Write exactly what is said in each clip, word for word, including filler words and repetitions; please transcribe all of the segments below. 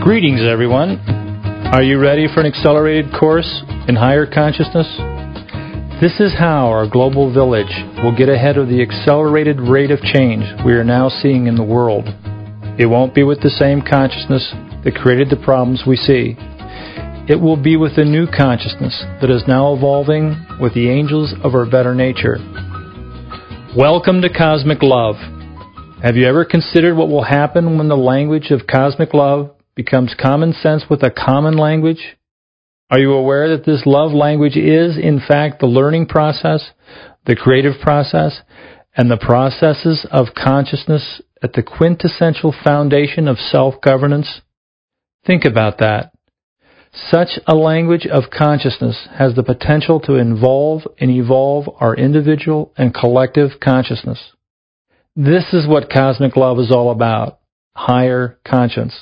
Greetings, everyone. Are you ready for an accelerated course in higher consciousness? This is how our global village will get ahead of the accelerated rate of change we are now seeing in the world. It won't be with the same consciousness that created the problems we see. It will be with a new consciousness that is now evolving with the angels of our better nature. Welcome to Cosmic Love. Have you ever considered what will happen when the language of cosmic love becomes common sense with a common language? Are you aware that this love language is, in fact, the learning process, the creative process, and the processes of consciousness at the quintessential foundation of self-governance? Think about that. Such a language of consciousness has the potential to involve and evolve our individual and collective consciousness. This is what cosmic love is all about, higher conscience.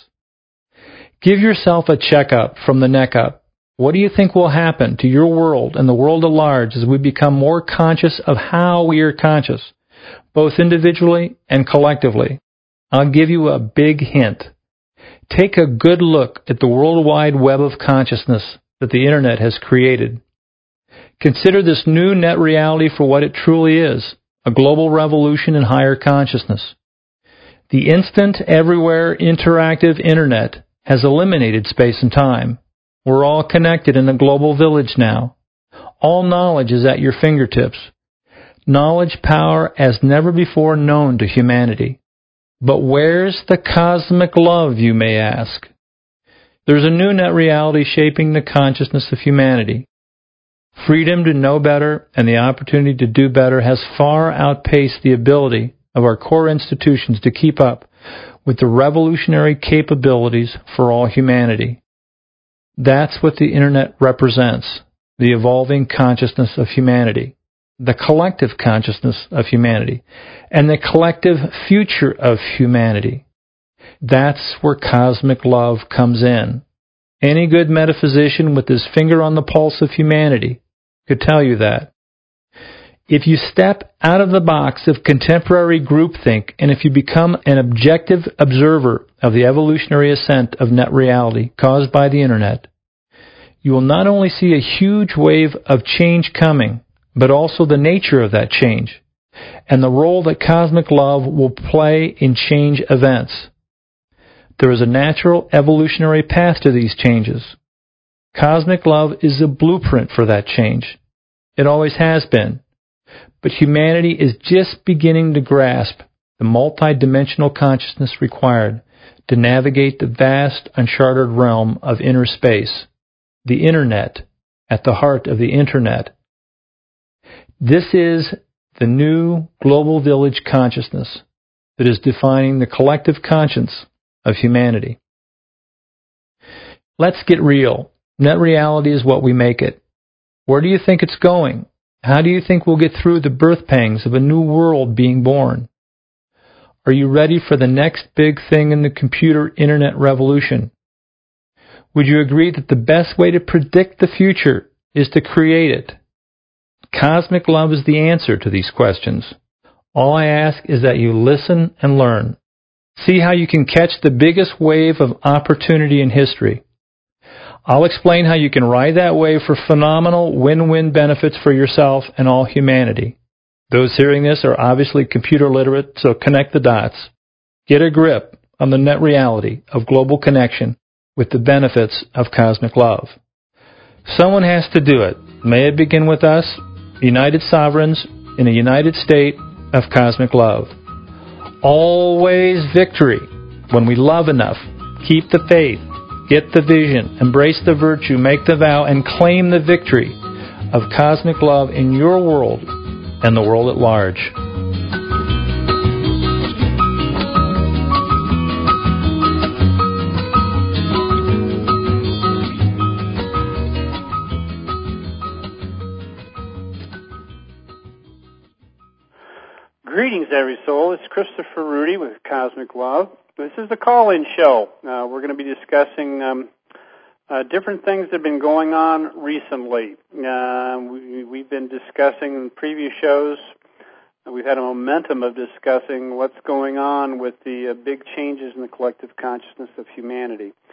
Give yourself a checkup from the neck up. What do you think will happen to your world and the world at large as we become more conscious of how we are conscious, both individually and collectively? I'll give you a big hint. Take a good look at the worldwide web of consciousness that the Internet has created. Consider this new net reality for what it truly is, a global revolution in higher consciousness. The instant, everywhere, interactive Internet has eliminated space and time. We're all connected in a global village now. All knowledge is at your fingertips. Knowledge power as never before known to humanity. But where's the cosmic love, you may ask? There's a new net reality shaping the consciousness of humanity. Freedom to know better and the opportunity to do better has far outpaced the ability of our core institutions to keep up with the revolutionary capabilities for all humanity. That's what the Internet represents, the evolving consciousness of humanity, the collective consciousness of humanity, and the collective future of humanity. That's where cosmic love comes in. Any good metaphysician with his finger on the pulse of humanity could tell you that. If you step out of the box of contemporary groupthink and if you become an objective observer of the evolutionary ascent of net reality caused by the Internet, you will not only see a huge wave of change coming, but also the nature of that change and the role that cosmic love will play in change events. There is a natural evolutionary path to these changes. Cosmic love is a blueprint for that change. It always has been. But humanity is just beginning to grasp the multidimensional consciousness required to navigate the vast, uncharted realm of inner space, the Internet, at the heart of the Internet. This is the new global village consciousness that is defining the collective conscience of humanity. Let's get real. Net reality is what we make it. Where do you think it's going? How do you think we'll get through the birth pangs of a new world being born? Are you ready for the next big thing in the computer Internet revolution? Would you agree that the best way to predict the future is to create it? Cosmic love is the answer to these questions. All I ask is that you listen and learn. See how you can catch the biggest wave of opportunity in history. I'll explain how you can ride that wave for phenomenal win-win benefits for yourself and all humanity. Those hearing this are obviously computer literate, so connect the dots. Get a grip on the net reality of global connection with the benefits of cosmic love. Someone has to do it. May it begin with us, united sovereigns in a united state of cosmic love. Always victory when we love enough, keep the faith, get the vision, embrace the virtue, make the vow, and claim the victory of cosmic love in your world and the world at large. Greetings, every soul. It's Christopher Rudy with Cosmic Love. This is the call-in show. Uh, we're going to be discussing um, uh, different things that have been going on recently. Uh, we, we've been discussing in previous shows. Uh, we've had a momentum of discussing what's going on with the uh, big changes in the collective consciousness of humanity.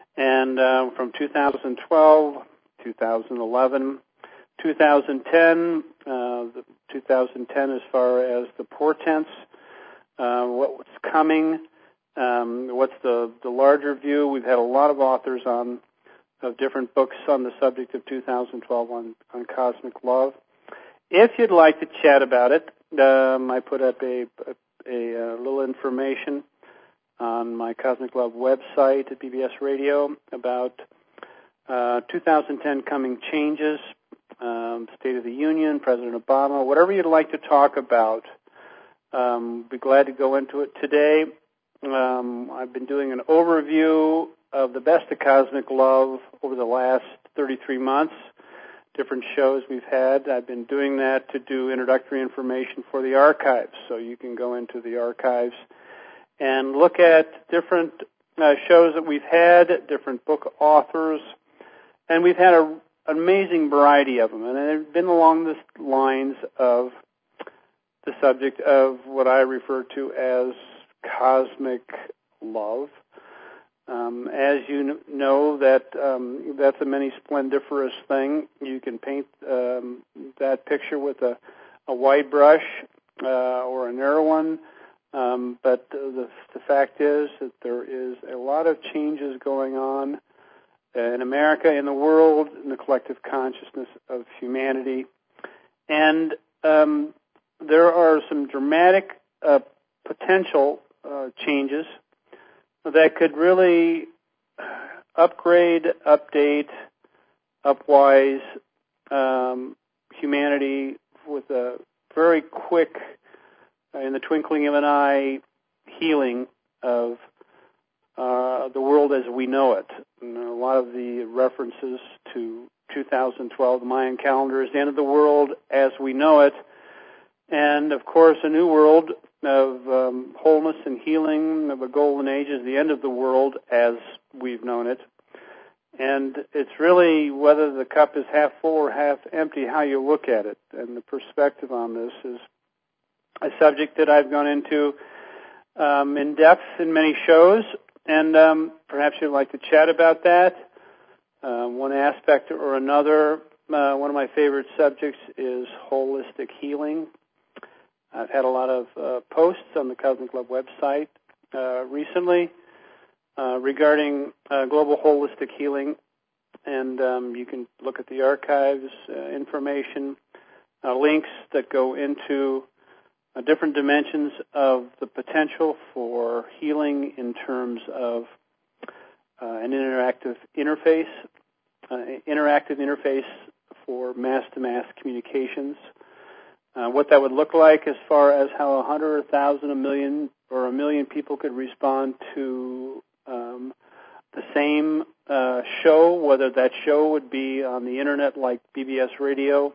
And uh, from two thousand twelve, two thousand eleven, two thousand ten, uh, the two thousand ten as far as the portents, uh, what's coming, um, what's the, the larger view. We've had a lot of authors on of different books on the subject of two thousand twelve on, on cosmic love. If you'd like to chat about it, um, I put up a, a, a, a little information on my Cosmic Love website at B B S Radio about uh, two thousand ten coming changes, um, State of the Union, President Obama, whatever you'd like to talk about. Um, be glad to go into it today. Um, I've been doing an overview of the best of Cosmic Love over the last thirty-three months, different shows we've had. I've been doing that to do introductory information for the archives, so you can go into the archives and look at different uh, shows that we've had, different book authors, and we've had a, an amazing variety of them, and they've been along the lines of the subject of what I refer to as cosmic love. Um, as you know, that um, that's a many splendiferous thing. You can paint um, that picture with a, a wide brush uh, or a narrow one, um, but the, the fact is that there is a lot of changes going on in America, in the world, in the collective consciousness of humanity, and um, there are some dramatic uh, potential uh, changes that could really upgrade, update, upwise um, humanity with a very quick, uh, in the twinkling of an eye, healing of uh, the world as we know it. And a lot of the references to two thousand twelve, the Mayan calendar, is the end of the world as we know it. And, of course, a new world of um, wholeness and healing of a golden age is the end of the world as we've known it. And it's really whether the cup is half full or half empty, how you look at it. And the perspective on this is a subject that I've gone into um, in depth in many shows, and um, perhaps you'd like to chat about that. Uh, one aspect or another, uh, one of my favorite subjects is holistic healing. I've had a lot of uh, posts on the Cosmic Love website uh, recently uh, regarding uh, global holistic healing, and um, you can look at the archives, uh, information, uh, links that go into uh, different dimensions of the potential for healing in terms of uh, an interactive interface, uh, interactive interface for mass-to-mass communications. Uh, what that would look like as far as how a hundred, a thousand, a million, or a million people could respond to um, the same uh, show, whether that show would be on the internet like B B S Radio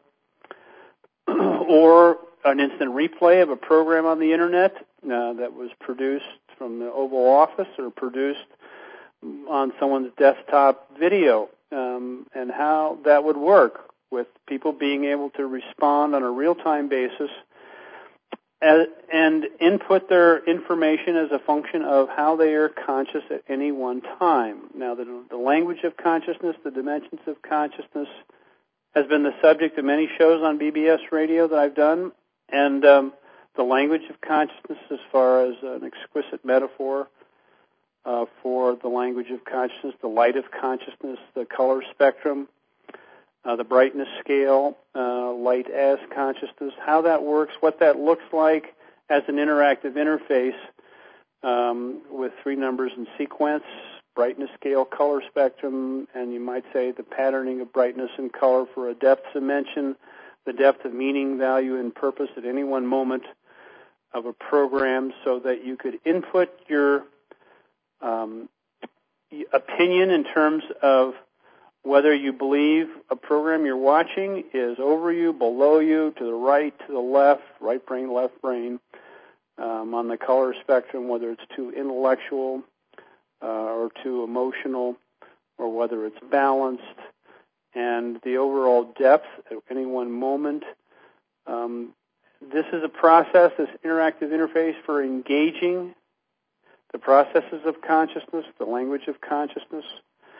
or an instant replay of a program on the internet uh, that was produced from the Oval Office or produced on someone's desktop video, um, and how that would work, with people being able to respond on a real-time basis as, and input their information as a function of how they are conscious at any one time. Now, the, the language of consciousness, the dimensions of consciousness, has been the subject of many shows on B B S Radio that I've done, and um, the language of consciousness as far as an exquisite metaphor uh, for the language of consciousness, the light of consciousness, the color spectrum, Uh, the brightness scale, uh, light as consciousness, how that works, what that looks like as an interactive interface um, with three numbers in sequence, brightness scale, color spectrum, and you might say the patterning of brightness and color for a depth dimension, the depth of meaning, value, and purpose at any one moment of a program, so that you could input your um, opinion in terms of whether you believe a program you're watching is over you, below you, to the right, to the left, right brain, left brain, um, on the color spectrum, whether it's too intellectual uh, or too emotional, or whether it's balanced, and the overall depth at any one moment. Um, this is a process, this interactive interface for engaging the processes of consciousness, the language of consciousness,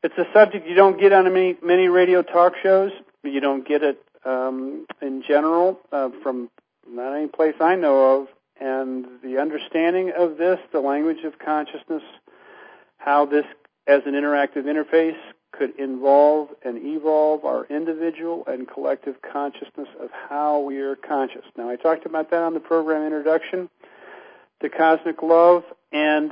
It's a subject you don't get on many, many radio talk shows. You don't get it um, in general uh, from not any place I know of. And the understanding of this, the language of consciousness, how this as an interactive interface could involve and evolve our individual and collective consciousness of how we are conscious. Now, I talked about that on the program introduction to Cosmic Love, and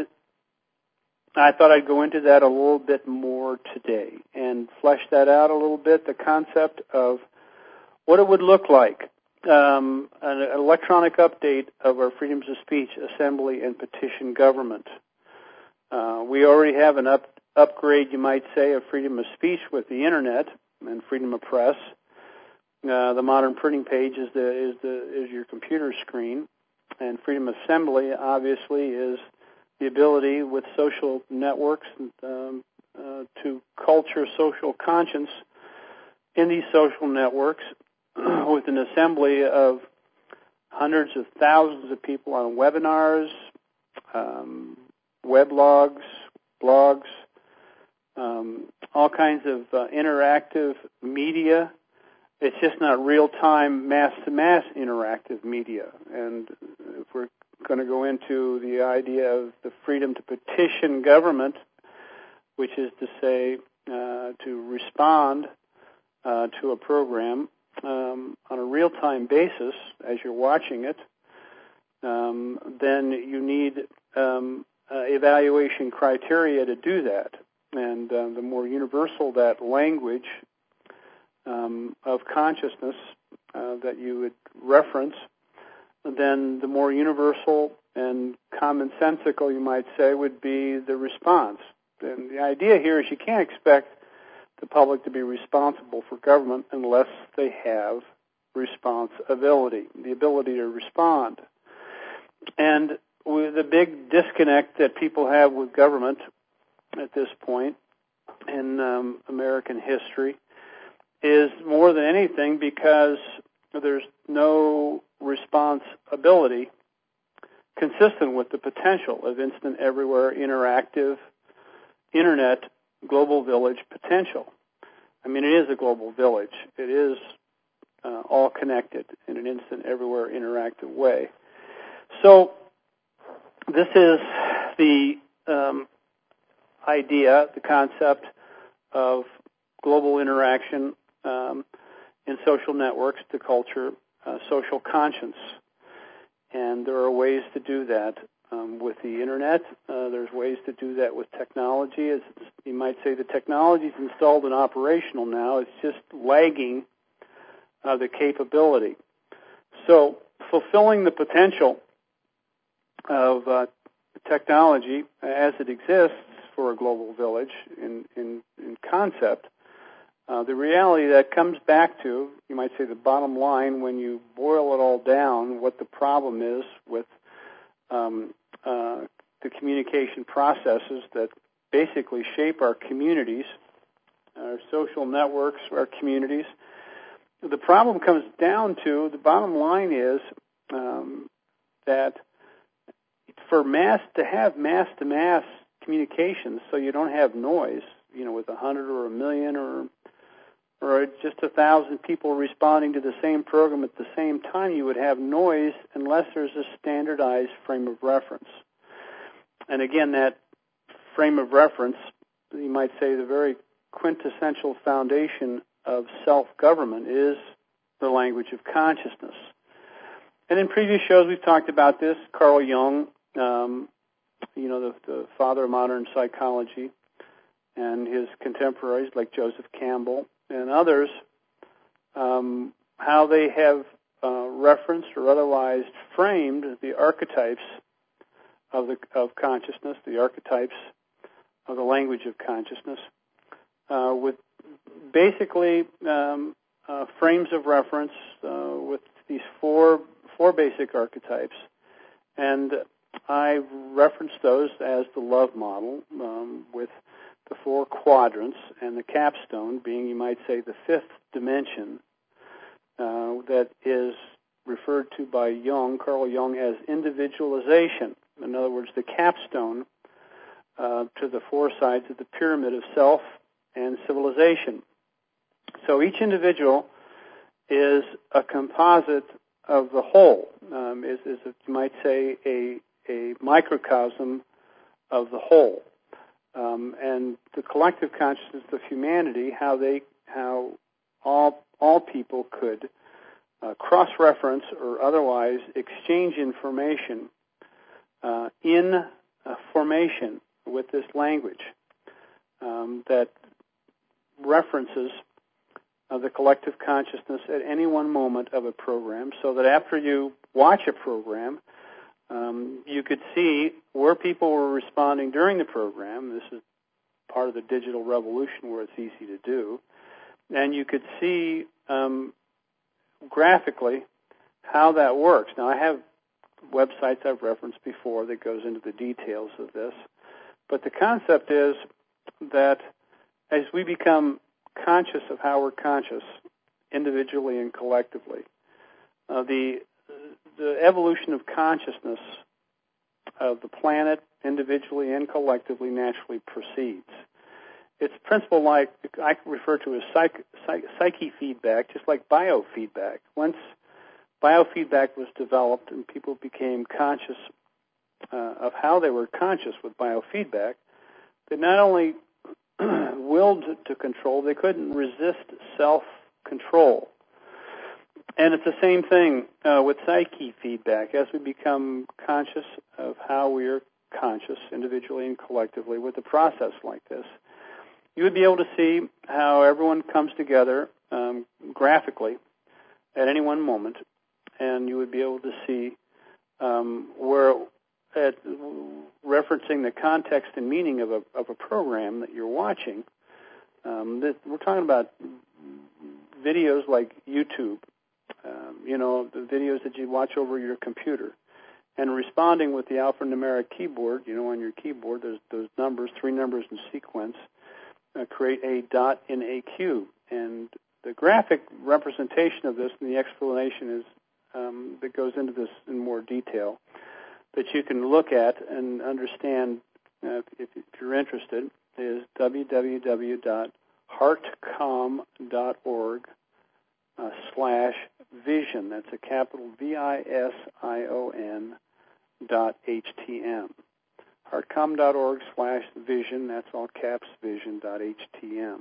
I thought I'd go into that a little bit more today and flesh that out a little bit, the concept of what it would look like, um, an electronic update of our freedoms of speech, assembly, and petition government. Uh, we already have an up, upgrade, you might say, of freedom of speech with the Internet and freedom of press. Uh, the modern printing page is the is the is your computer screen, and freedom of assembly obviously is the ability with social networks um, uh, to culture social conscience in these social networks with an assembly of hundreds of thousands of people on webinars, um, weblogs, blogs, um, all kinds of uh, interactive media. It's just not real-time, mass-to-mass interactive media. And if we're going to go into the idea of the freedom to petition government, which is to say uh, to respond uh, to a program um, on a real-time basis as you're watching it, um, then you need um, uh, evaluation criteria to do that. And uh, the more universal that language um, of consciousness uh, that you would reference, then the more universal and commonsensical, you might say, would be the response. And the idea here is you can't expect the public to be responsible for government unless they have responsibility, the ability to respond. And with the big disconnect that people have with government at this point in um, American history is more than anything because there's no responsibility consistent with the potential of instant, everywhere, interactive, internet, global village potential. I mean, it is a global village. It is uh, all connected in an instant, everywhere, interactive way. So this is the um, idea, the concept of global interaction um, in social networks to culture uh, social conscience. And there are ways to do that um, with the Internet. Uh, there's ways to do that with technology. As you might say, the technology is installed and operational now. It's just lagging uh, the capability. So fulfilling the potential of uh, technology as it exists for a global village in, in, in concept, uh, the reality that comes back to, you might say, the bottom line when you boil it all down, what the problem is with um, uh, the communication processes that basically shape our communities, our social networks, our communities. The problem comes down to, the bottom line is um, that for mass to have mass-to-mass communications, so you don't have noise, you know, with a hundred or a million or or just a thousand people responding to the same program at the same time, you would have noise unless there's a standardized frame of reference. And again, that frame of reference, you might say the very quintessential foundation of self-government is the language of consciousness. And in previous shows we've talked about this. Carl Jung, um, you know, the, the father of modern psychology, and his contemporaries like Joseph Campbell and others, um, how they have uh, referenced or otherwise framed the archetypes of the of consciousness, the archetypes of the language of consciousness, uh, with basically um, uh, frames of reference uh, with these four four basic archetypes, and I reference those as the love model um, with the four quadrants, and the capstone being, you might say, the fifth dimension uh, that is referred to by Jung, Carl Jung, as individualization. In other words, the capstone uh, to the four sides of the pyramid of self and civilization. So each individual is a composite of the whole, um, is, is a, you might say, a, a microcosm of the whole. Um, and the collective consciousness of humanity, how they, how all all people could uh, cross-reference or otherwise exchange information uh, in a formation with this language um, that references uh, the collective consciousness at any one moment of a program, so that after you watch a program, um, you could see where people were responding during the program. This is part of the digital revolution where it's easy to do. And you could see um, graphically how that works. Now, I have websites I've referenced before that goes into the details of this. But the concept is that as we become conscious of how we're conscious, individually and collectively, uh, the the evolution of consciousness of the planet, individually and collectively, naturally proceeds. It's principle like I refer to as psych, psych, psyche feedback, just like biofeedback. Once biofeedback was developed and people became conscious uh, of how they were conscious with biofeedback, they not only willed to control, they couldn't resist self-control. And it's the same thing uh, with psyche feedback. As we become conscious of how we are conscious, individually and collectively, with a process like this, you would be able to see how everyone comes together um, graphically at any one moment, and you would be able to see um, where, at, referencing the context and meaning of a, of a program that you're watching. Um, that we're talking about videos like YouTube, um, you know, the videos that you watch over your computer, and responding with the alphanumeric keyboard. You know, on your keyboard, there's those numbers, three numbers in sequence. Uh, create a dot in a queue. And the graphic representation of this and the explanation is um, that goes into this in more detail that you can look at and understand uh, if, if you're interested is w w w dot heartcom dot org uh, slash vision. That's a capital V I S I O N dot H T M. heartcom.org slash vision, that's all caps, vision.htm.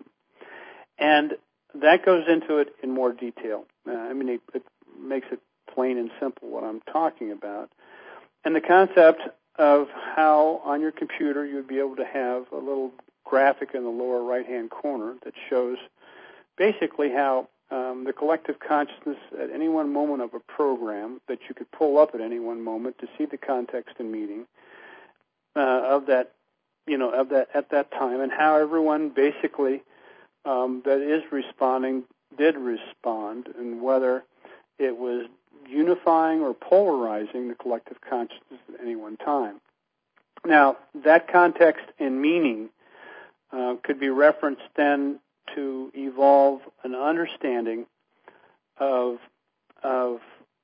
And that goes into it in more detail. Uh, I mean, it, it makes it plain and simple what I'm talking about. And the concept of how on your computer you would be able to have a little graphic in the lower right-hand corner that shows basically how um, the collective consciousness at any one moment of a program that you could pull up at any one moment to see the context and meaning Uh, of that, you know, of that at that time, and how everyone basically um, that is responding did respond, and whether it was unifying or polarizing the collective consciousness at any one time. Now, that context and meaning uh, could be referenced then to evolve an understanding of, of,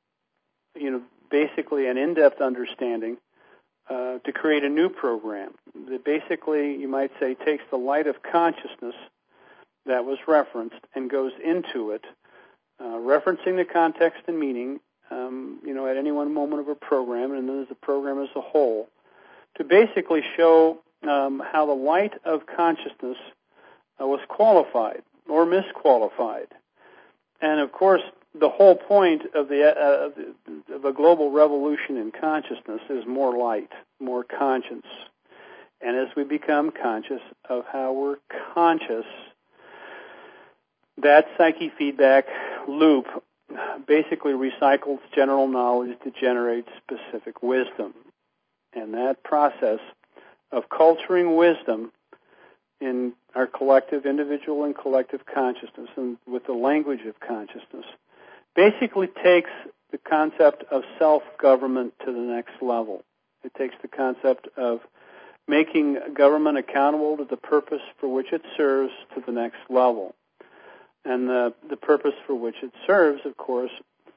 you know, basically an in-depth understanding Uh, to create a new program that basically, you might say, takes the light of consciousness that was referenced and goes into it, uh, referencing the context and meaning, um, you know, at any one moment of a program, and then as a program as a whole, to basically show um, how the light of consciousness uh, was qualified or misqualified. And, of course, the whole point of the uh, of a global revolution in consciousness is more light, more conscience. And as we become conscious of how we're conscious, that psyche feedback loop basically recycles general knowledge to generate specific wisdom. And that process of culturing wisdom in our collective, individual and collective consciousness, and with the language of consciousness, basically takes the concept of self-government to the next level. It takes the concept of making government accountable to the purpose for which it serves to the next level. And the, the purpose for which it serves, of course,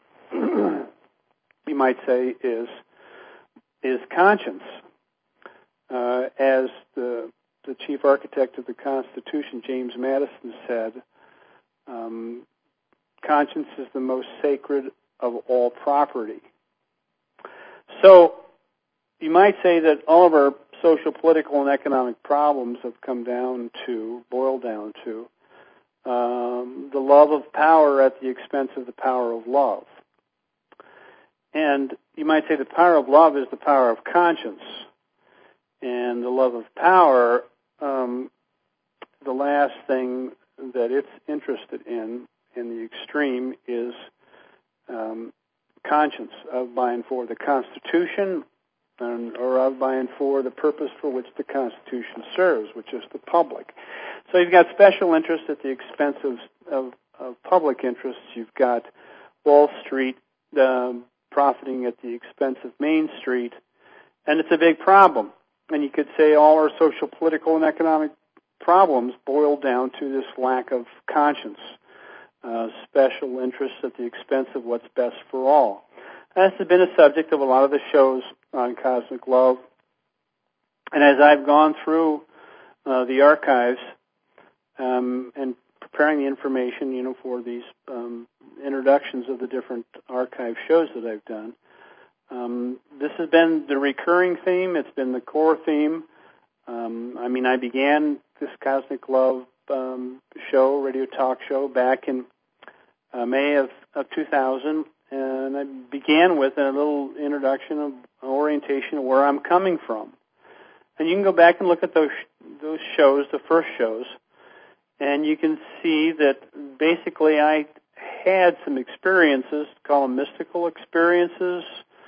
you might say, is, is conscience. Uh, as the the chief architect of the Constitution, James Madison, said, um, conscience is the most sacred of all property. So you might say that all of our social, political, and economic problems have come down to, boiled down to, um, the love of power at the expense of the power of love. And you might say the power of love is the power of conscience. And the love of power, um, the last thing that it's interested in, in the extreme, is um, conscience, of by and for the Constitution, and, or of by and for the purpose for which the Constitution serves, which is the public. So you've got special interests at the expense of, of, of public interests. You've got Wall Street um, profiting at the expense of Main Street, and it's a big problem. And you could say all our social, political, and economic problems boil down to this lack of conscience, uh, special interests at the expense of what's best for all. This has been a subject of a lot of the shows on Cosmic Love. And as I've gone through uh, the archives um, and preparing the information, you know, for these um, introductions of the different archive shows that I've done, um, this has been the recurring theme. It's been the core theme. Um, I mean, I began this Cosmic Love um, show, radio talk show, back in uh, May of, of two thousand. And I began with a little introduction of orientation of where I'm coming from. And you can go back and look at those those shows, the first shows, and you can see that basically I had some experiences, call them mystical experiences,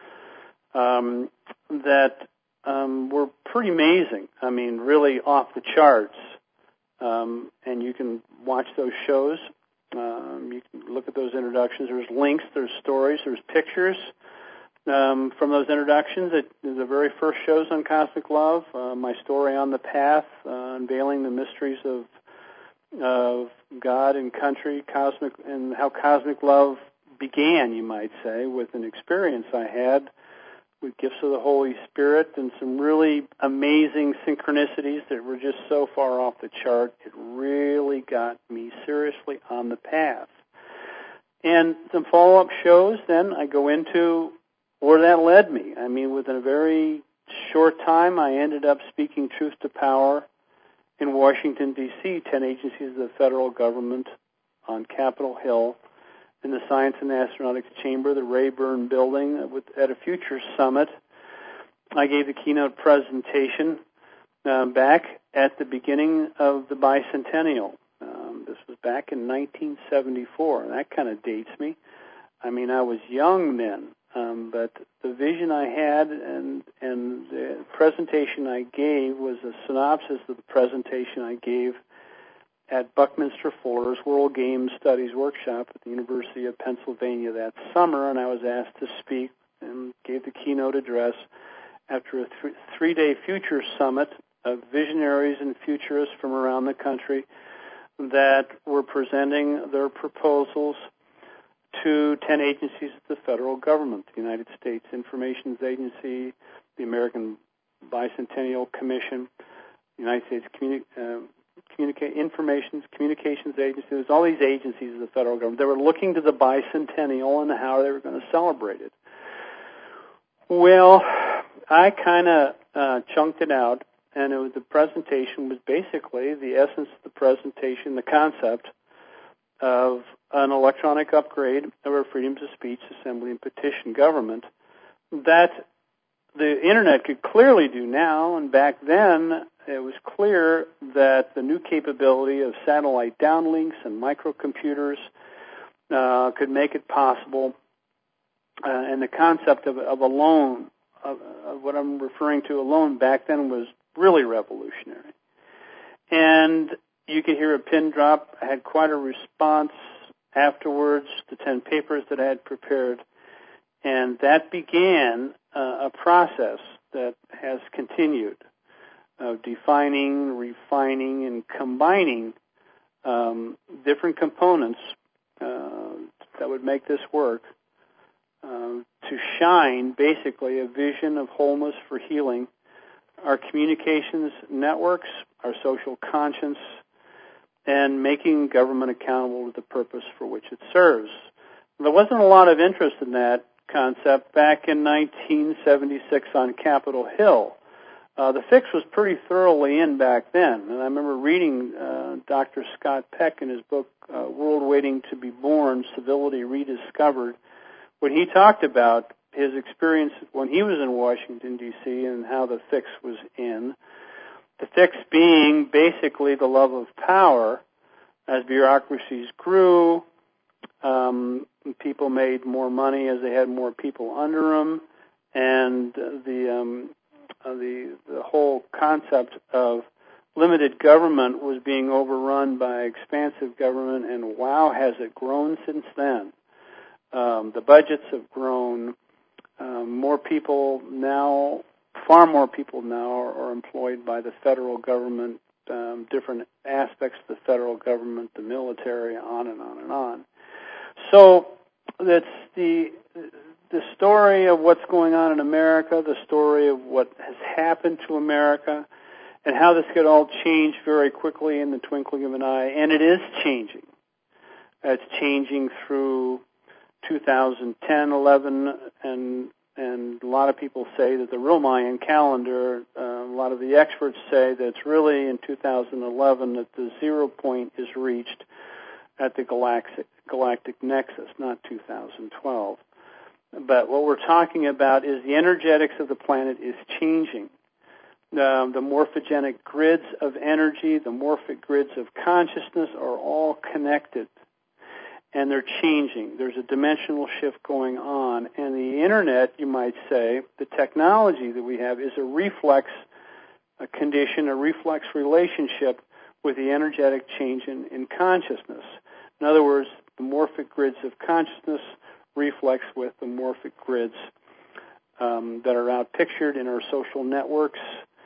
um, that um, were pretty amazing. I mean, really off the charts. Um, and you can watch those shows. Um, you can look at those introductions. There's links, there's stories, there's pictures um, from those introductions. It, the very first shows on Cosmic Love, uh, my story on the path, uh, unveiling the mysteries of of God and country, cosmic, and how Cosmic Love began, you might say, with an experience I had with gifts of the Holy Spirit and some really amazing synchronicities that were just so far off the chart. It really got me seriously on the path. And some follow-up shows, then I go into where that led me. I mean, within a very short time, I ended up speaking truth to power in Washington, D C, ten agencies of the federal government on Capitol Hill, in the Science and Astronautics Chamber, the Rayburn Building, with, at a future summit. I gave the keynote presentation uh, back at the beginning of the bicentennial. Um, this was back in nineteen seventy-four, and that kind of dates me. I mean, I was young then, um, but the vision I had and, and the presentation I gave was a synopsis of the presentation I gave at Buckminster Fuller's World Game Studies Workshop at the University of Pennsylvania that summer, and I was asked to speak and gave the keynote address after a th- three-day future summit of visionaries and futurists from around the country that were presenting their proposals to ten agencies of the federal government, the United States Information Agency, the American Bicentennial Commission, the United States Communi- uh, Communica- Information Communications Agency. There's all these agencies of the federal government. They were looking to the bicentennial and how they were going to celebrate it. Well, I kind of uh, chunked it out, and it was, the presentation was basically the essence of the presentation, the concept of an electronic upgrade of our freedoms of speech, assembly, and petition government that the Internet could clearly do now, and back then it was clear that the new capability of satellite downlinks and microcomputers uh, could make it possible, uh, and the concept of, of a loan, of, of what I'm referring to, a loan back then was really revolutionary. And you could hear a pin drop. I had quite a response afterwards, the ten papers that I had prepared, and that began uh, a process that has continued of defining, refining, and combining um, different components uh, that would make this work uh, to shine basically a vision of wholeness for healing our communications networks, our social conscience, and making government accountable to the purpose for which it serves. There wasn't a lot of interest in that concept back in nineteen seventy-six on Capitol Hill. Uh, the fix was pretty thoroughly in back then, and I remember reading uh, Doctor Scott Peck in his book, uh, World Waiting to be Born, Civility Rediscovered, when he talked about his experience when he was in Washington, D C, and how the fix was in. The fix being basically the love of power. As bureaucracies grew, um, people made more money as they had more people under them, and the um, uh, the the whole concept of limited government was being overrun by expansive government, and wow, has it grown since then. Um, the budgets have grown. Um, more people now, far more people now are, are employed by the federal government, um, different aspects of the federal government, the military, on and on and on. So that's the the story of what's going on in America, the story of what has happened to America, and how this could all change very quickly in the twinkling of an eye. And it is changing. It's changing through two thousand ten, eleven, and and a lot of people say that the real Mayan calendar, uh, a lot of the experts say that it's really in two thousand eleven that the zero point is reached at the galactic, galactic nexus, not two thousand twelve. But what we're talking about is the energetics of the planet is changing. Um, the morphogenic grids of energy, the morphic grids of consciousness are all connected, and they're changing. There's a dimensional shift going on, and the Internet, you might say, the technology that we have is a reflex a condition, a reflex relationship with the energetic change in, in consciousness. In other words, the morphic grids of consciousness reflex with the morphic grids um, that are out pictured in our social networks.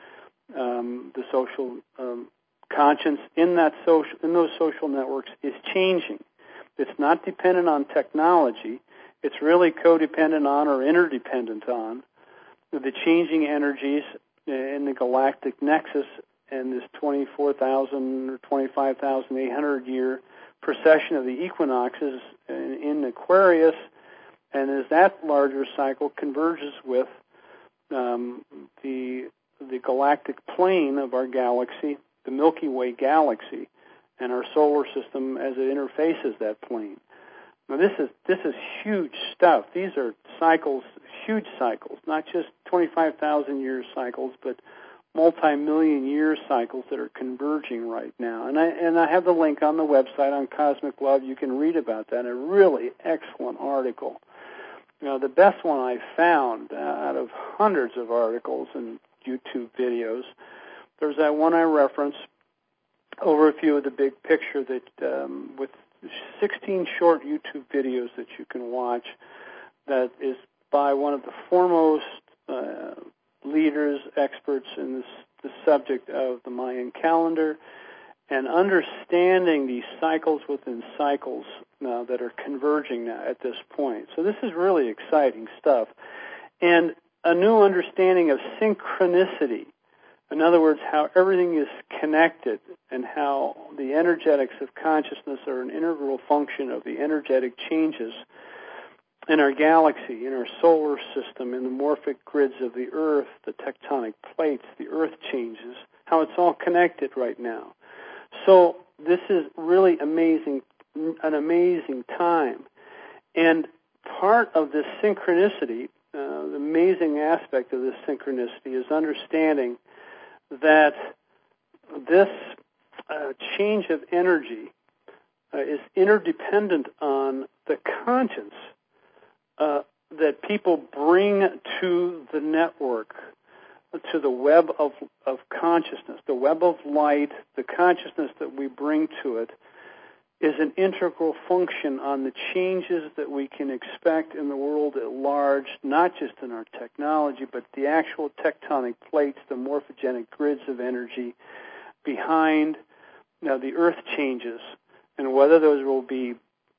Um, the social um, conscience in that social in those social networks is changing. It's not dependent on technology. It's really codependent on or interdependent on the changing energies in the galactic nexus and this twenty-four thousand or twenty-five thousand eight hundred year precession of the equinoxes in, in Aquarius. And as that larger cycle converges with um, the the galactic plane of our galaxy, the Milky Way galaxy, and our solar system as it interfaces that plane. Now this is this is huge stuff. These are cycles, huge cycles, not just twenty-five thousand year cycles, but multi-million year cycles that are converging right now. And I and I have the link on the website on Cosmic Love. You can read about that. A really excellent article. You know, the best one I found out of hundreds of articles and YouTube videos, there's that one I referenced, overview of the big picture that um, with sixteen short YouTube videos that you can watch that is by one of the foremost uh, leaders, experts in this, the subject of the Mayan calendar and understanding these cycles within cycles now that are converging now at this point. So this is really exciting stuff. And a new understanding of synchronicity. In other words, how everything is connected and how the energetics of consciousness are an integral function of the energetic changes in our galaxy, in our solar system, in the morphic grids of the Earth, the tectonic plates, the Earth changes, how it's all connected right now. So this is really amazing, an amazing time. And part of this synchronicity, uh, the amazing aspect of this synchronicity is understanding that this uh, change of energy uh, is interdependent on the conscience uh, that people bring to the network, to the web of, of consciousness, the web of light, the consciousness that we bring to it is an integral function on the changes that we can expect in the world at large, not just in our technology, but the actual tectonic plates, the morphogenic grids of energy behind now the Earth changes, and whether those will be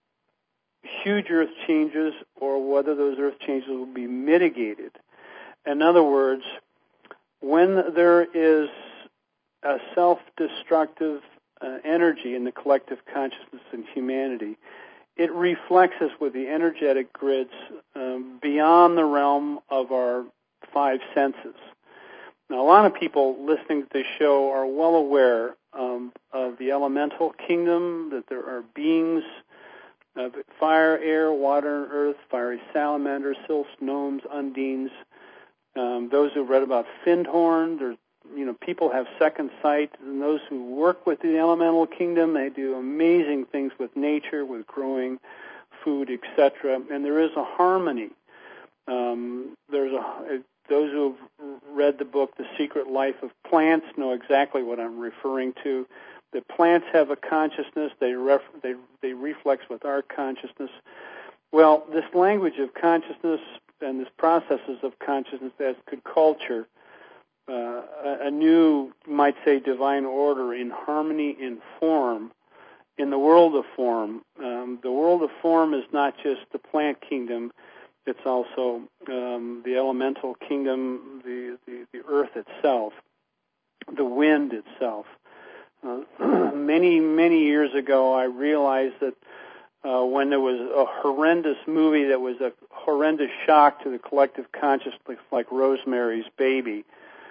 huge Earth changes or whether those Earth changes will be mitigated. In other words, when there is a self-destructive uh, energy in the collective consciousness and humanity. It reflexes with the energetic grids um, beyond the realm of our five senses. Now, a lot of people listening to this show are well aware um, of the elemental kingdom, that there are beings of fire, air, water, and earth, fiery salamanders, sylphs, gnomes, undines. Um, those who read about Findhorn, there's, you know, people have second sight, and those who work with the elemental kingdom, they do amazing things with nature, with growing food, et cetera. And there is a harmony. Um, there's a those who have read the book The Secret Life of Plants know exactly what I'm referring to. The plants have a consciousness; they ref, they they reflex with our consciousness. Well, this language of consciousness and this processes of consciousness that could culture uh, a, a new, you might say, divine order in harmony in form, in the world of form. Um, the world of form is not just the plant kingdom. It's also um, the elemental kingdom, the, the, the earth itself, the wind itself. Uh, many, many years ago, I realized that uh, when there was a horrendous movie that was a horrendous shock to the collective consciousness, like Rosemary's Baby,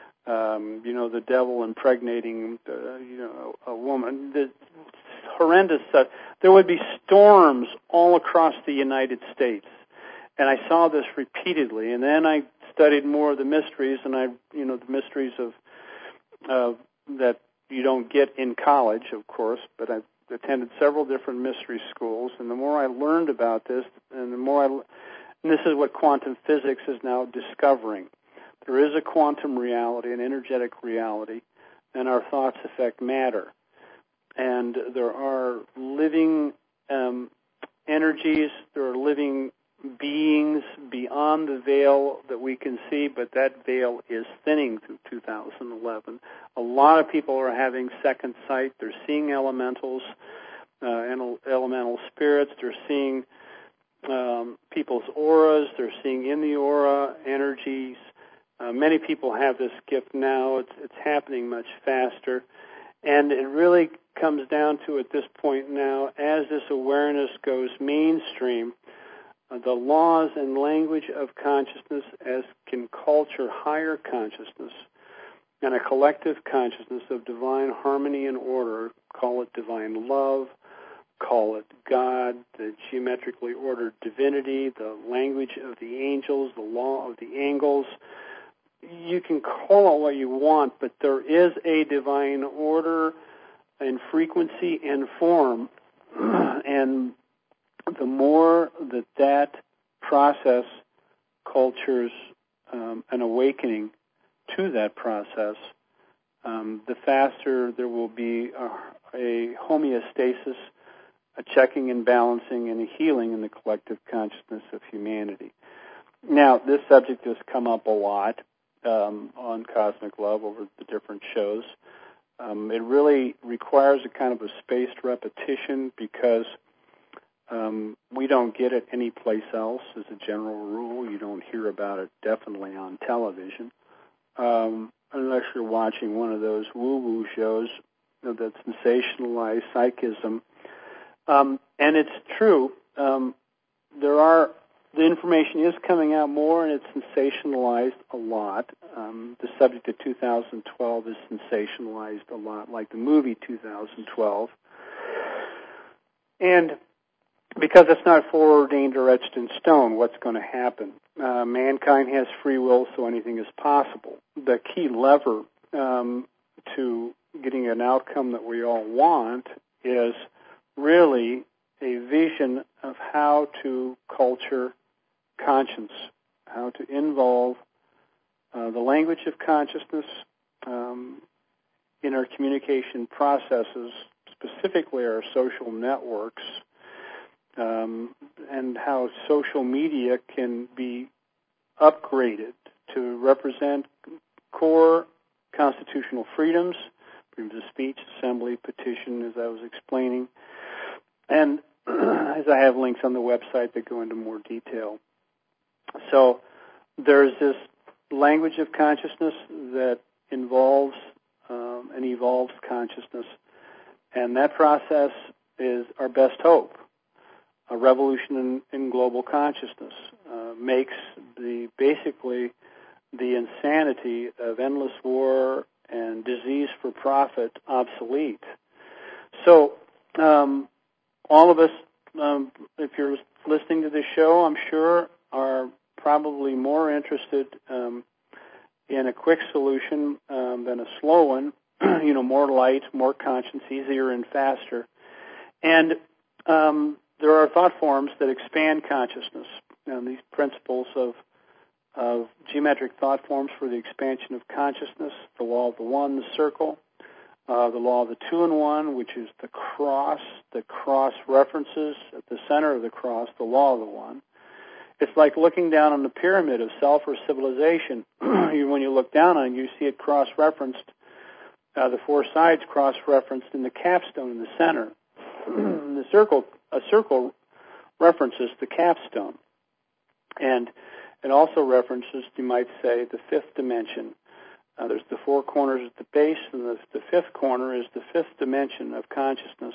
um, you know, the devil impregnating, uh, you know, a woman, the horrendous stuff. There would be storms all across the United States. And I saw this repeatedly, and then I studied more of the mysteries, and I, you know, the mysteries of uh, that you don't get in college, of course. But I attended several different mystery schools, and the more I learned about this, and the more I, and this is what quantum physics is now discovering. There is a quantum reality, an energetic reality, and our thoughts affect matter. And there are living um, energies, there are living beings beyond the veil that we can see, but that veil is thinning through two thousand eleven. A lot of people are having second sight. They're seeing elementals, uh, elemental spirits. They're seeing um, people's auras. They're seeing in the aura energies. Uh, many people have this gift now. It's, it's happening much faster. And it really comes down to, at this point now, as this awareness goes mainstream, Uh, the laws and language of consciousness as can culture higher consciousness and a collective consciousness of divine harmony and order. Call it divine love, call it God, the geometrically ordered divinity, the language of the angels, the law of the angles. You can call it what you want, but there is a divine order and frequency and form, and the more that that process cultures um, an awakening to that process, um, the faster there will be a, a homeostasis, a checking and balancing, and a healing in the collective consciousness of humanity. Now, this subject has come up a lot um, on Cosmic Love over the different shows. Um, it really requires a kind of a spaced repetition because Um, we don't get it anyplace else as a general rule. You don't hear about it definitely on television, um, unless you're watching one of those woo-woo shows that sensationalize psychism. Um, and it's true. Um, there are the information is coming out more, and it's sensationalized a lot. Um, the subject of two thousand twelve is sensationalized a lot, like the movie two thousand twelve. And because it's not foreordained or etched in stone, what's going to happen? Uh, mankind has free will, so anything is possible. The key lever um, to getting an outcome that we all want is really a vision of how to culture conscience, how to involve uh, the language of consciousness um, in our communication processes, specifically our social networks, Um, and how social media can be upgraded to represent core constitutional freedoms, freedom of speech, assembly, petition, as I was explaining, and as I have links on the website that go into more detail. So there's this language of consciousness that involves um, an evolved consciousness. And that process is our best hope. A revolution in, in global consciousness uh, makes the basically the insanity of endless war and disease for profit obsolete. So um, all of us, um, if you're listening to this show, I'm sure are probably more interested um, in a quick solution um, than a slow one. You know, more light, more conscience, easier and faster. And um, there are thought forms that expand consciousness. And these principles of of geometric thought forms for the expansion of consciousness, the law of the one, the circle, uh, the law of the two and one, which is the cross. The cross references at the center of the cross the law of the one. It's like looking down on the pyramid of self or civilization. When you look down on it, you see it cross-referenced, uh, the four sides cross-referenced in the capstone in the center. the circle, a circle references the capstone. And it also references, you might say, the fifth dimension. Uh, there's the four corners at the base, and the, the fifth corner is the fifth dimension of consciousness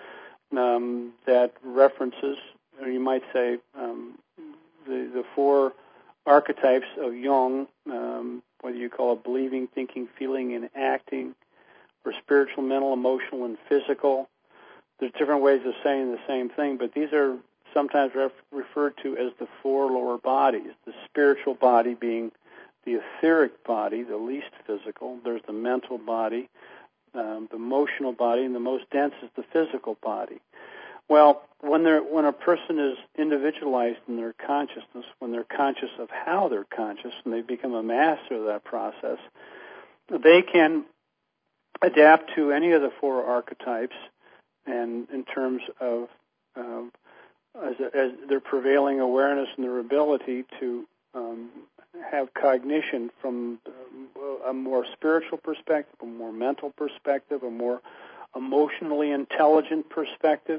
um, that references, or you might say, um, the, the four archetypes of Jung, um, whether you call it believing, thinking, feeling, and acting, or spiritual, mental, emotional, and physical. There's different ways of saying the same thing, but these are sometimes ref- referred to as the four lower bodies, the spiritual body being the etheric body, the least physical. There's the mental body, um, the emotional body, and the most dense is the physical body. Well, when they're, when a person is individualized in their consciousness, when they're conscious of how they're conscious, and they become a master of that process, they can adapt to any of the four archetypes, and in terms of um, as, as their prevailing awareness and their ability to um, have cognition from a more spiritual perspective, a more mental perspective, a more emotionally intelligent perspective,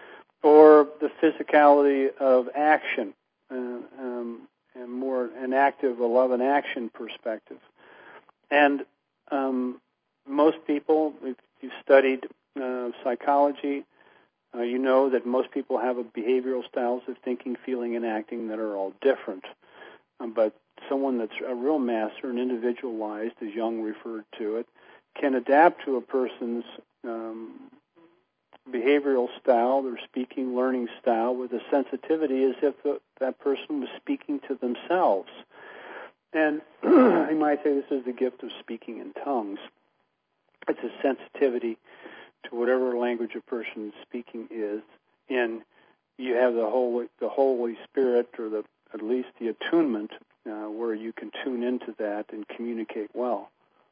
or the physicality of action, uh, um, and more an active, a love and action perspective. And um, most people, if you've studied uh, psychology, uh, you know that most people have a behavioral styles of thinking, feeling, and acting that are all different. Um, but someone that's a real master and individualized, as Jung referred to it, can adapt to a person's um, behavioral style, their speaking, learning style, with a sensitivity as if the, that person was speaking to themselves. And you might say this is the gift of speaking in tongues. It's a sensitivity to whatever language a person speaking is, and you have the Holy, the Holy Spirit, or the at least the attunement, uh, where you can tune into that and communicate well.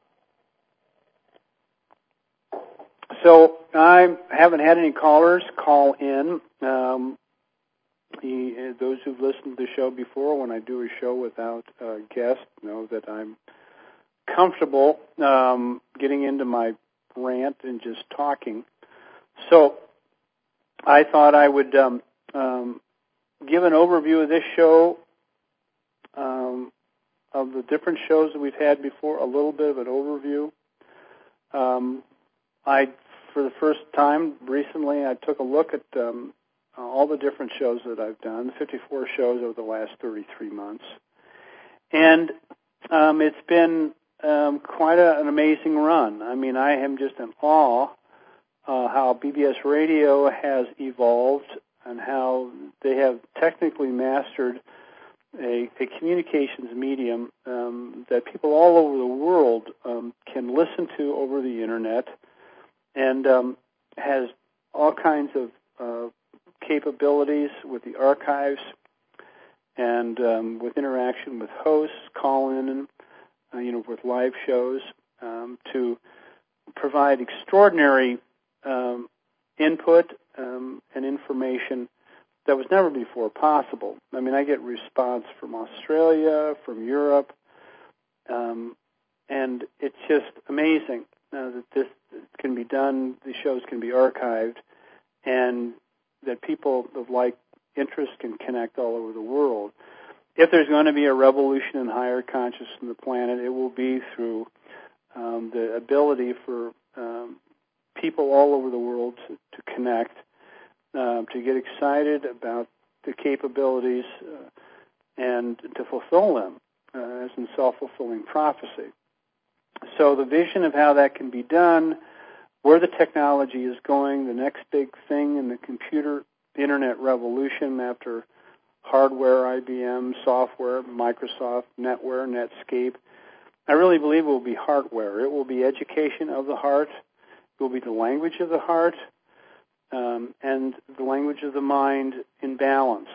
So I haven't had any callers call in. Um, the, those who've listened to the show before, when I do a show without a guest, know that I'm comfortable um, getting into my rant and just talking. So I thought I would um, um, give an overview of this show, um, of the different shows that we've had before, a little bit of an overview. Um, I, for the first time recently, I took a look at um, all the different shows that I've done, fifty-four shows over the last thirty-three months. And um, it's been um, quite a, an amazing run. I mean, I am just in awe uh, how B B S Radio has evolved and how they have technically mastered a, a communications medium um, that people all over the world um, can listen to over the Internet, and um, has all kinds of uh, capabilities with the archives and um, with interaction with hosts, call-in, and uh, you know, with live shows, um, to provide extraordinary um, input um, and information that was never before possible. I mean, I get response from Australia, from Europe, um, and it's just amazing uh, that this can be done, these shows can be archived, and that people of like interest can connect all over the world. If there's going to be a revolution in higher consciousness on the planet, it will be through um, the ability for um, people all over the world to, to connect, um, to get excited about the capabilities uh, and to fulfill them, uh, as in self-fulfilling prophecy. So the vision of how that can be done, where the technology is going, the next big thing in the computer internet revolution after hardware, I B M, software, Microsoft, NetWare, Netscape, I really believe it will be hardware. It will be education of the heart. It will be the language of the heart um, and the language of the mind in balance.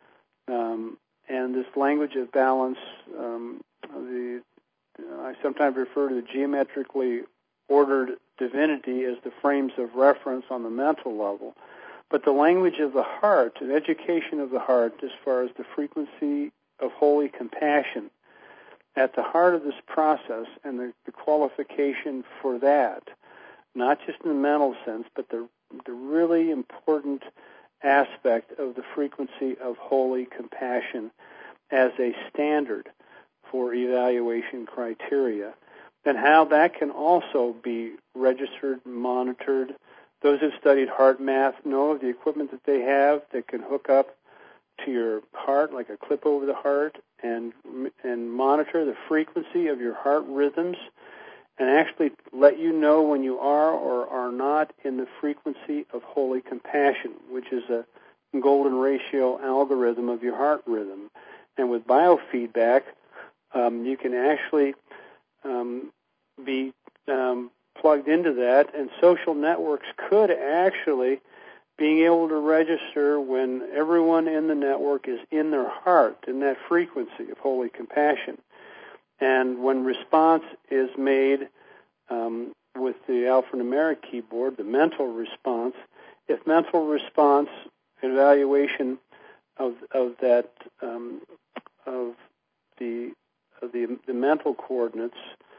Um, and this language of balance, um, the I sometimes refer to the geometrically ordered divinity as the frames of reference on the mental level. But the language of the heart, an education of the heart as far as the frequency of holy compassion, at the heart of this process and the, the qualification for that, not just in the mental sense, but the, the really important aspect of the frequency of holy compassion as a standard for evaluation criteria, and how that can also be registered, monitored. Those who've studied heart math know of the equipment that they have that can hook up to your heart, like a clip over the heart, and and monitor the frequency of your heart rhythms, and actually let you know when you are or are not in the frequency of holy compassion, which is a golden ratio algorithm of your heart rhythm. And with biofeedback, um, you can actually um, be um, plugged into that, and social networks could actually being able to register when everyone in the network is in their heart, in that frequency of holy compassion. And when response is made um, with the alphanumeric keyboard, the mental response, if mental response evaluation of of that um, of the of the the mental coordinates,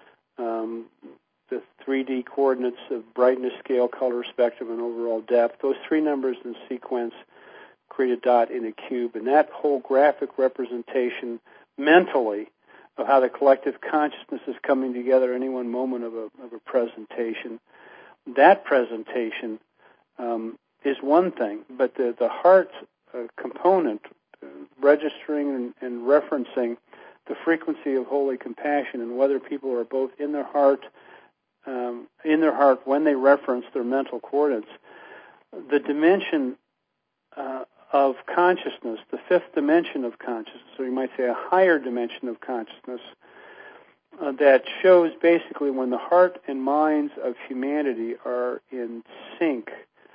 um, the three D coordinates of brightness, scale, color, spectrum, and overall depth, those three numbers in sequence create a dot in a cube, and that whole graphic representation mentally of how the collective consciousness is coming together at any one moment of a, of a presentation, that presentation um, is one thing, but the, the heart uh, component, uh, registering and, and referencing the frequency of holy compassion and whether people are both in their heart, um, in their heart when they reference their mental coordinates, the dimension uh, of consciousness, the fifth dimension of consciousness, or you might say a higher dimension of consciousness, uh, that shows basically when the heart and minds of humanity are in sync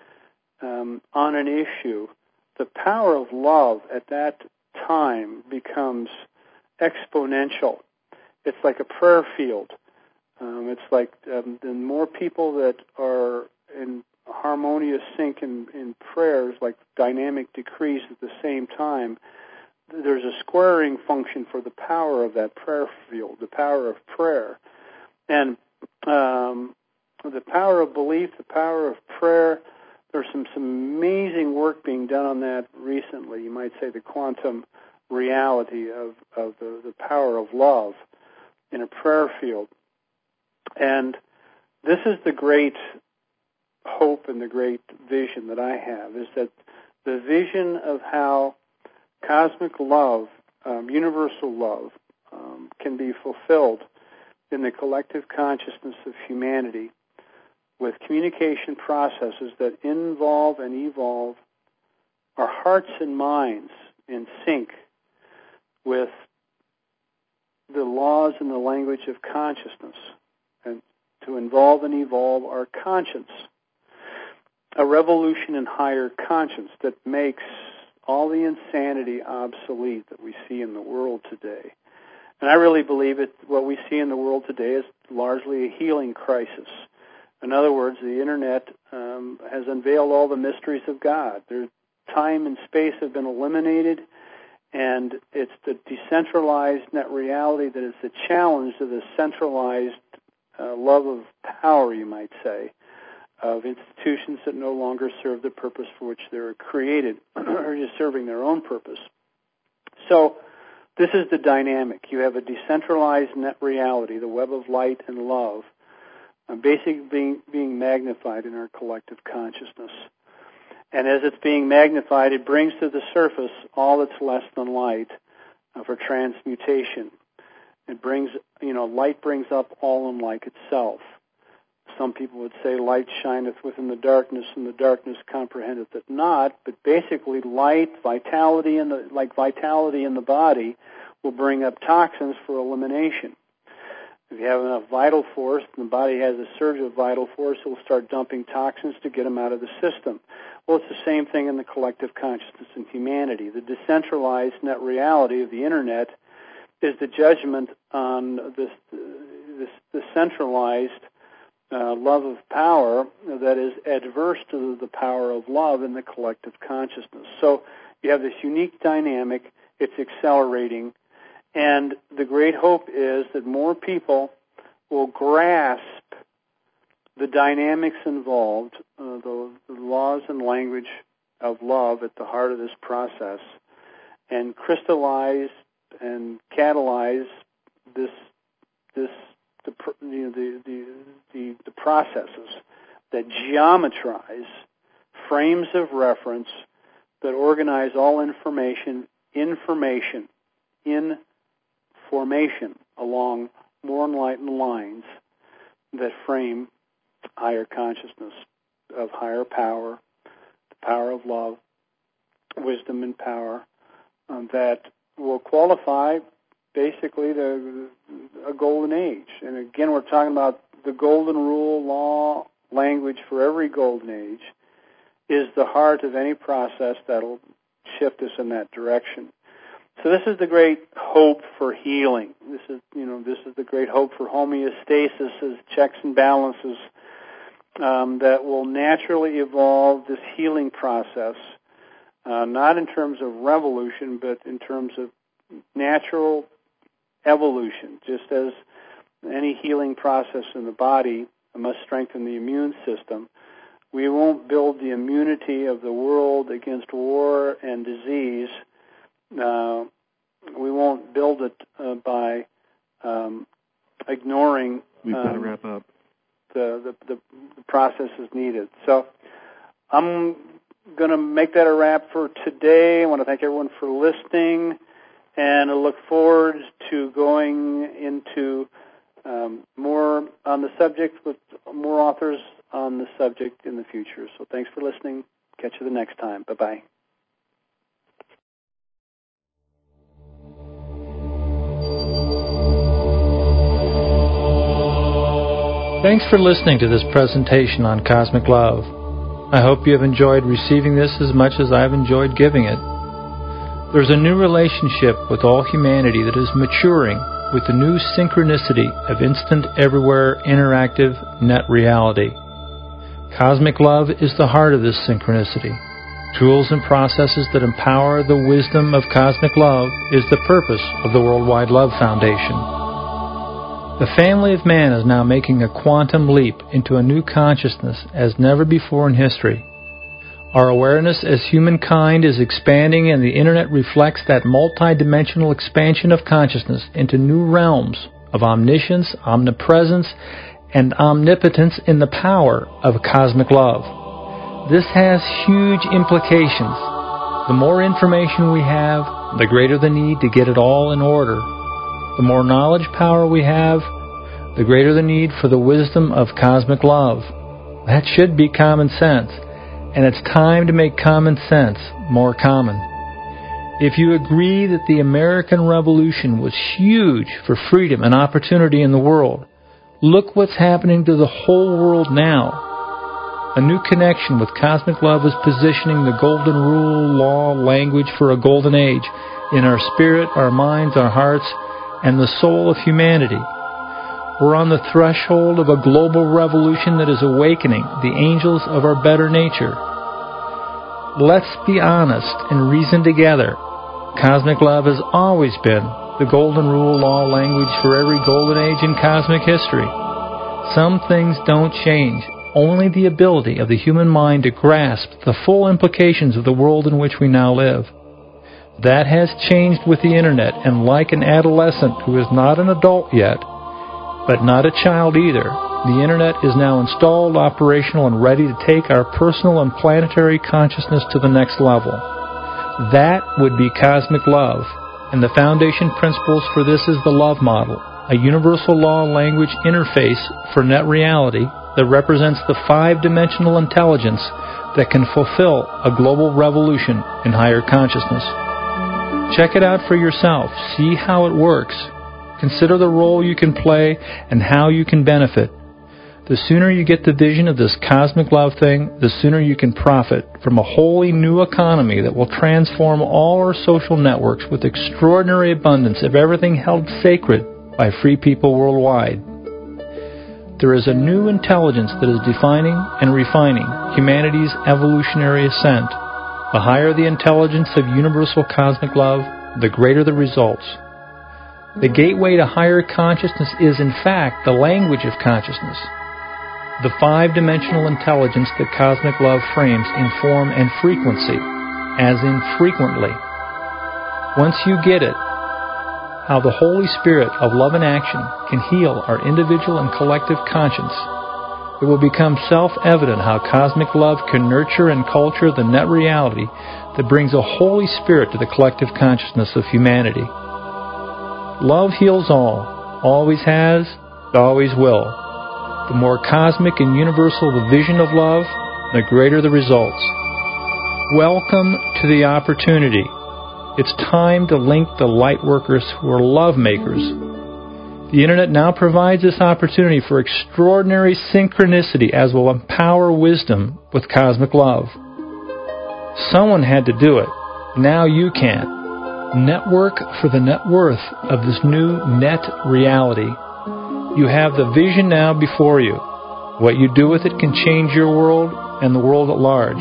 um, on an issue, the power of love at that time becomes exponential. It's like a prayer field. Um, it's like um, the more people that are in harmonious sync in, in prayers, like dynamic decrees at the same time, there's a squaring function for the power of that prayer field, the power of prayer. And um, the power of belief, the power of prayer, there's some, some amazing work being done on that recently. You might say the quantum reality of, of the, the power of love in a prayer field. And this is the great hope and the great vision that I have, is that the vision of how cosmic love, um, universal love, um, can be fulfilled in the collective consciousness of humanity with communication processes that involve and evolve our hearts and minds in sync with the laws and the language of consciousness, and to involve and evolve our conscience, a revolution in higher conscience that makes all the insanity obsolete that we see in the world today. And I really believe it. What we see in the world today is largely a healing crisis. In other words, the Internet um, has unveiled all the mysteries of God. Their time and space have been eliminated, and it's the decentralized net reality that is the challenge to the centralized uh, love of power, you might say, of institutions that no longer serve the purpose for which they were created, or just serving their own purpose. So this is the dynamic. You have a decentralized net reality, the web of light and love, uh, basically being, being magnified in our collective consciousness. And as it's being magnified, it brings to the surface all that's less than light uh, for transmutation. It brings, you know, light brings up all unlike itself. Some people would say light shineth within the darkness, and the darkness comprehendeth it not. But basically, light, vitality, in the like vitality in the body, will bring up toxins for elimination. If you have enough vital force, and the body has a surge of vital force, it will start dumping toxins to get them out of the system. Well, it's the same thing in the collective consciousness in humanity. The decentralized net reality of the Internet is the judgment on this, this, this centralized uh, love of power that is adverse to the power of love in the collective consciousness. So you have this unique dynamic. It's accelerating. And the great hope is that more people will grasp the dynamics involved, uh, the, the laws and language of love at the heart of this process, and crystallize and catalyze this, this, the, you know, the, the, the, the processes that geometrize frames of reference that organize all information, information, in formation along more enlightened lines that frame higher consciousness of higher power, the power of love, wisdom and power, um, that will qualify basically the, a golden age. And again, we're talking about the golden rule, law, language for every golden age is the heart of any process that'll shift us in that direction. So this is the great hope for healing. This is, you know, this is the great hope for homeostasis, as checks and balances um, that will naturally evolve this healing process, uh, not in terms of revolution, but in terms of natural evolution. Just as any healing process in the body must strengthen the immune system, we won't build the immunity of the world against war and disease. Uh, we won't build it uh, by um, ignoring We've got to um, wrap up. The, the, the, the processes needed. So I'm going to make that a wrap for today. I want to thank everyone for listening, and I look forward to going into um, more on the subject with more authors on the subject in the future. So thanks for listening. Catch you the next time. Bye-bye. Thanks for listening to this presentation on Cosmic Love. I hope you have enjoyed receiving this as much as I've enjoyed giving it. There's a new relationship with all humanity that is maturing with the new synchronicity of instant, everywhere, interactive net reality. Cosmic Love is the heart of this synchronicity. Tools and processes that empower the wisdom of Cosmic Love is the purpose of the Worldwide Love Foundation. The family of man is now making a quantum leap into a new consciousness as never before in history. Our awareness as humankind is expanding, and the Internet reflects that multidimensional expansion of consciousness into new realms of omniscience, omnipresence, and omnipotence in the power of cosmic love. This has huge implications. The more information we have, the greater the need to get it all in order. The more knowledge power we have, the greater the need for the wisdom of cosmic love. That should be common sense, and it's time to make common sense more common. If you agree that the American Revolution was huge for freedom and opportunity in the world, look what's happening to the whole world now. A new connection with cosmic love is positioning the golden rule, law, language for a golden age in our spirit, our minds, our hearts, and the soul of humanity. We're on the threshold of a global revolution that is awakening the angels of our better nature. Let's be honest and reason together. Cosmic love has always been the golden rule, law, language for every golden age in cosmic history. Some things don't change, only the ability of the human mind to grasp the full implications of the world in which we now live. That has changed with the Internet, and like an adolescent who is not an adult yet, but not a child either. The Internet is now installed, operational, and ready to take our personal and planetary consciousness to the next level. That would be cosmic love, and the foundation principles for this is the love model, a universal law language interface for net reality that represents the five-dimensional intelligence that can fulfill a global revolution in higher consciousness. Check it out for yourself. See how it works. Consider the role you can play and how you can benefit. The sooner you get the vision of this cosmic love thing, the sooner you can profit from a wholly new economy that will transform all our social networks with extraordinary abundance of everything held sacred by free people worldwide. There is a new intelligence that is defining and refining humanity's evolutionary ascent. The higher the intelligence of universal cosmic love, the greater the results. The gateway to higher consciousness is, in fact, the language of consciousness. The five-dimensional intelligence that cosmic love frames in form and frequency, as in frequently. Once you get it, how the Holy Spirit of love and action can heal our individual and collective conscience, it will become self-evident how cosmic love can nurture and culture the net reality that brings a Holy Spirit to the collective consciousness of humanity. Love heals all, always has, always will. The more cosmic and universal the vision of love, the greater the results. Welcome to the opportunity. It's time to link the light workers who are love makers. The Internet now provides this opportunity for extraordinary synchronicity as will empower wisdom with cosmic love. Someone had to do it. Now you can. Network for the net worth of this new net reality. You have the vision now before you. What you do with it can change your world and the world at large.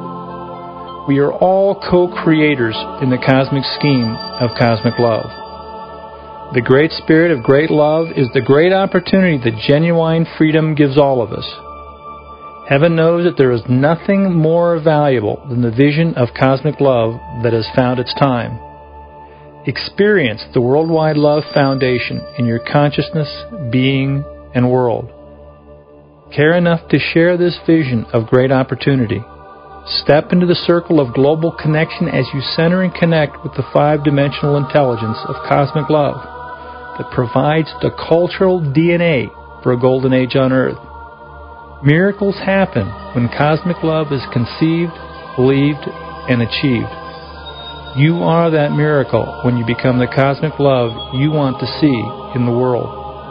We are all co-creators in the cosmic scheme of cosmic love. The great spirit of great love is the great opportunity that genuine freedom gives all of us. Heaven knows that there is nothing more valuable than the vision of cosmic love that has found its time. Experience the Worldwide Love Foundation in your consciousness, being, and world. Care enough to share this vision of great opportunity. Step into the circle of global connection as you center and connect with the five-dimensional intelligence of cosmic love that provides the cultural D N A for a golden age on Earth. Miracles happen when cosmic love is conceived, believed, and achieved. You are that miracle when you become the cosmic love you want to see in the world.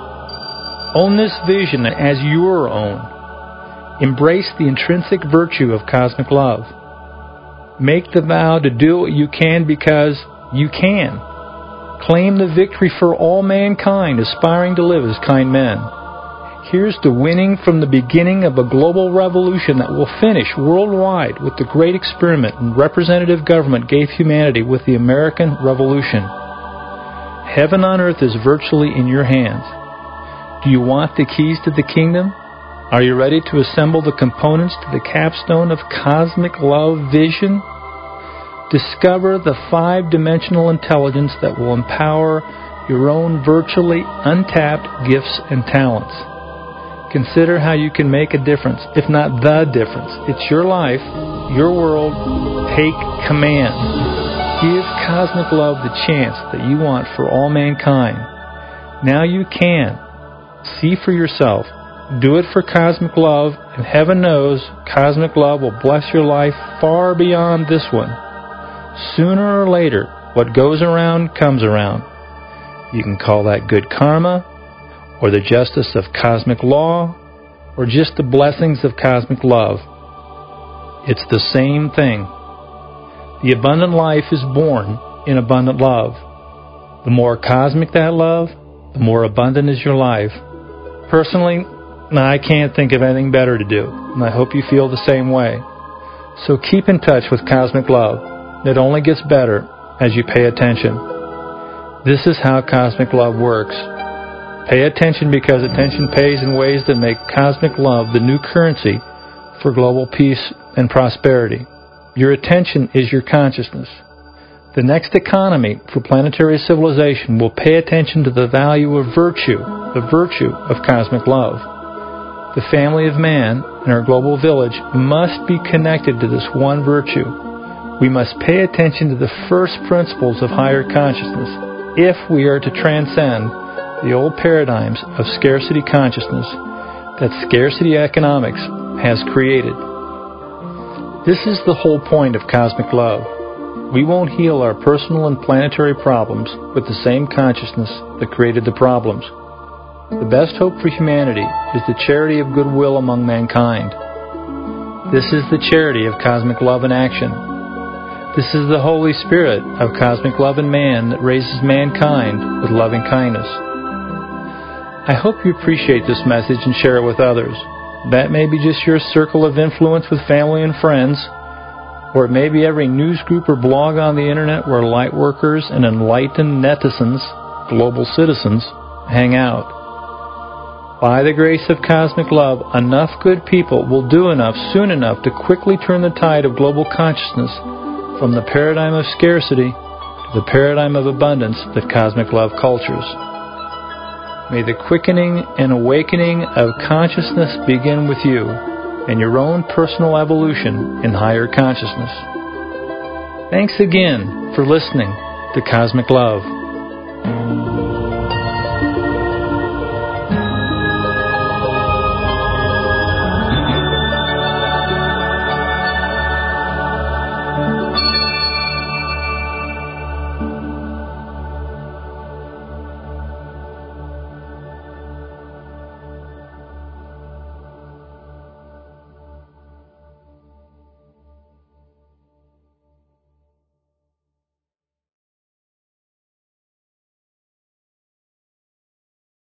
Own this vision as your own. Embrace the intrinsic virtue of cosmic love. Make the vow to do what you can because you can. Claim the victory for all mankind aspiring to live as kind men. Here's to winning from the beginning of a global revolution that will finish worldwide with the great experiment representative government gave humanity with the American Revolution. Heaven on earth is virtually in your hands. Do you want the keys to the kingdom? Are you ready to assemble the components to the capstone of cosmic love vision? Discover the five-dimensional intelligence that will empower your own virtually untapped gifts and talents. Consider how you can make a difference, if not the difference. It's your life, your world. Take command. Give cosmic love the chance that you want for all mankind. Now you can. See for yourself. Do it for cosmic love, and heaven knows cosmic love will bless your life far beyond this one. Sooner or later, what goes around comes around. You can call that good karma, or the justice of cosmic law, or just the blessings of cosmic love. It's the same thing. The abundant life is born in abundant love. The more cosmic that love, the more abundant is your life. Personally, I can't think of anything better to do, and I hope you feel the same way. So keep in touch with cosmic love. It only gets better as you pay attention. This is how cosmic love works. Pay attention because attention pays in ways that make cosmic love the new currency for global peace and prosperity. Your attention is your consciousness. The next economy for planetary civilization will pay attention to the value of virtue the virtue of cosmic love. The family of man and our global village must be connected to this one virtue. We must pay attention to the first principles of higher consciousness if we are to transcend the old paradigms of scarcity consciousness that scarcity economics has created. This is the whole point of cosmic love. We won't heal our personal and planetary problems with the same consciousness that created the problems. The best hope for humanity is the charity of goodwill among mankind. This is the charity of cosmic love in action. This is the Holy Spirit of cosmic love in man that raises mankind with loving kindness. I hope you appreciate this message and share it with others. That may be just your circle of influence with family and friends, or it may be every news group or blog on the internet where light workers and enlightened netizens, global citizens, hang out. By the grace of cosmic love, enough good people will do enough soon enough to quickly turn the tide of global consciousness from the paradigm of scarcity to the paradigm of abundance that cosmic love cultures. May the quickening and awakening of consciousness begin with you and your own personal evolution in higher consciousness. Thanks again for listening to Cosmic Love.